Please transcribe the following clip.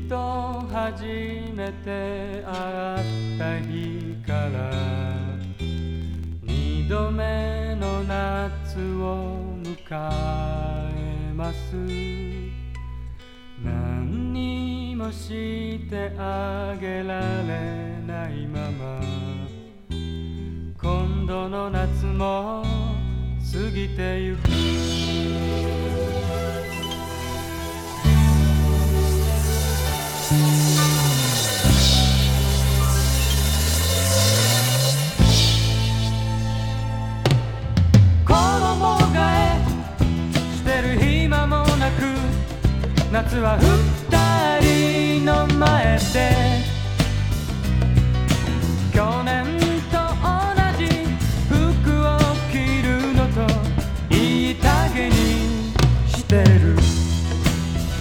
と初めて会った日から二度目の夏を迎えます。何にもしてあげられないまま今度の夏も過ぎてゆく。衣替えしてる暇もなく夏は降った